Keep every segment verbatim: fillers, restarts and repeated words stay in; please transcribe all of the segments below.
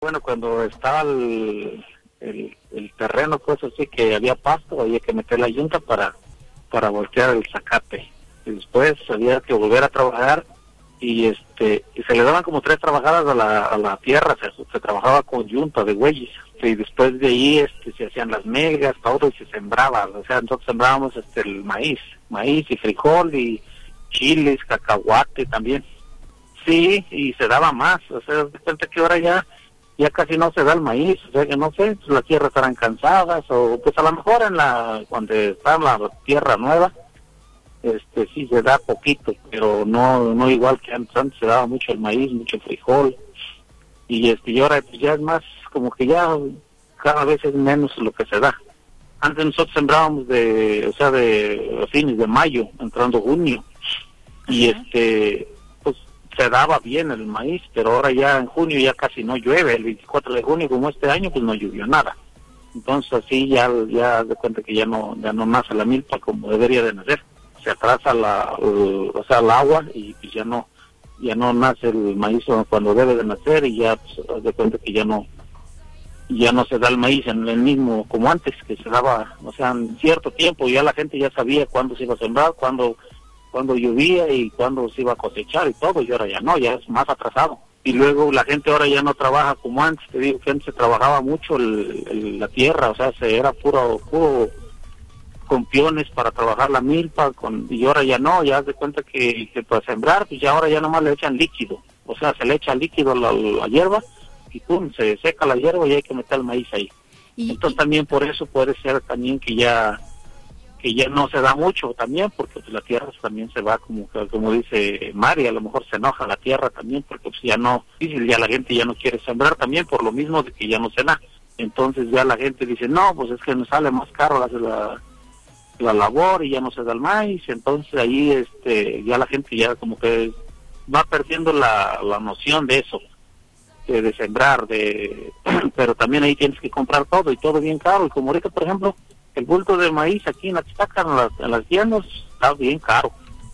Bueno, cuando estaba el, el, el terreno, pues así que había pasto, había que meter la yunta para, para voltear el zacate. Y después había que volver a trabajar y este y se le daban como tres trabajadas a la, a la tierra, se, se trabajaba con yunta de bueyes. Y después de ahí este, se hacían las melgas, todo, y se sembraba. O sea, nosotros sembrábamos este, el maíz, maíz y frijol y chiles, cacahuate también. Sí, y se daba más. O sea, de repente que ahora ya ya casi no se da el maíz, o sea que no sé, pues las tierras estarán cansadas, o pues a lo mejor en la, cuando está la tierra nueva, este sí se da poquito, pero no no igual que antes. Antes se daba mucho el maíz, mucho el frijol, y este y ahora pues ya es más, como que ya cada vez es menos lo que se da. Antes nosotros sembrábamos de, o sea, de fines de mayo, entrando junio, y este pues se daba bien el maíz, pero ahora ya en junio ya casi no llueve. El veinticuatro de junio, como este año, pues no llovió nada. Entonces así ya ya de cuenta que ya no ya no nace la milpa como debería de nacer. Se atrasa la, el, o sea, el agua, y pues ya no ya no nace el maíz cuando debe de nacer, y ya pues, de cuenta que ya no ya no se da el maíz en el mismo como antes, que se daba, o sea, en cierto tiempo. Ya la gente ya sabía cuándo se iba a sembrar, cuándo cuando llovía y cuándo se iba a cosechar y todo, y ahora ya no, ya es más atrasado. Y luego la gente ahora ya no trabaja como antes. Te digo que antes se trabajaba mucho el, el, la tierra, o sea, se era puro, puro con piones para trabajar la milpa, con, y ahora ya no, ya haz de cuenta que, que para sembrar, pues ya ahora ya nomás le echan líquido, o sea, se le echa líquido a la, la hierba, y pum, se seca la hierba y hay que meter el maíz ahí. Y, Entonces y... también por eso puede ser también que ya que ya no se da mucho también, porque pues la tierra también se va como como dice Mari, a lo mejor se enoja la tierra también, porque pues ya no, ya la gente ya no quiere sembrar también por lo mismo de que ya no se da. Entonces ya la gente dice, no, pues es que nos sale más caro la, la, la labor y ya no se da el maíz. Entonces ahí este ya la gente ya como que va perdiendo la, la noción de eso, de, de sembrar, de pero también ahí tienes que comprar todo, y todo bien caro. Y como ahorita, por ejemplo, el bulto de maíz aquí en la Chistaca, en las, en las tiendas, está bien caro.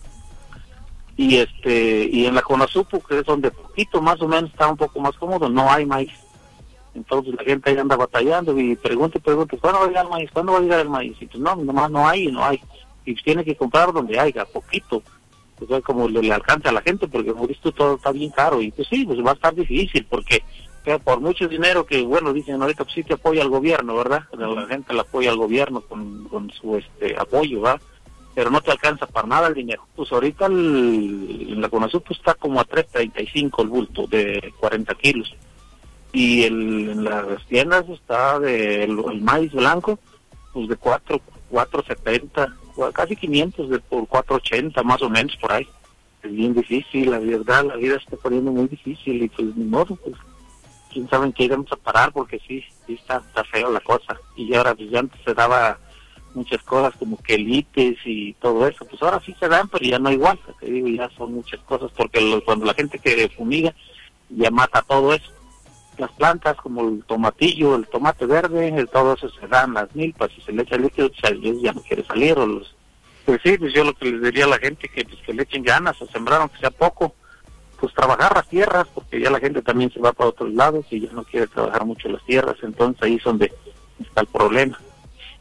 Y este y en la Conasupo, que es donde poquito más o menos está un poco más cómodo, no hay maíz. Entonces la gente ahí anda batallando y pregunta y pregunta, ¿cuándo va a llegar el maíz? ¿Cuándo va a llegar el maíz? Y pues no, nomás no hay, no hay. Y tiene que comprar donde haya, poquito. Pues es como le, le alcanza a la gente, porque como dices tú, todo está bien caro. Y pues sí, pues va a estar difícil, porque que por mucho dinero que, bueno, dicen ahorita, pues sí te apoya al gobierno, ¿verdad? La gente le apoya al gobierno con, con su este apoyo, ¿verdad? Pero no te alcanza para nada el dinero. Pues ahorita el, en la Conasupo está como a tres treinta y cinco el bulto de cuarenta kilos. Y el, en las tiendas está de el, el maíz blanco, pues de cuatro setenta, casi quinientos, de por cuatro ochenta más o menos por ahí. Es bien difícil, la verdad, la vida se está poniendo muy difícil, y pues ni modo, pues quién sabe en qué iremos a parar, porque sí, sí está, está feo la cosa. Y ahora pues ya antes se daba muchas cosas como quelites y todo eso, pues ahora sí se dan, pero ya no igual, te digo, ya son muchas cosas, porque lo, cuando la gente que fumiga ya mata todo eso. Las plantas como el tomatillo, el tomate verde, el, todo eso se dan las milpas, y se le echa líquido, pues ya no quiere salir. O los, pues sí, pues yo lo que les diría a la gente, que pues que le echen ganas, o sembrar aunque sea poco, pues trabajar las tierras, porque ya la gente también se va para otros lados y ya no quiere trabajar mucho las tierras. Entonces ahí es donde está el problema.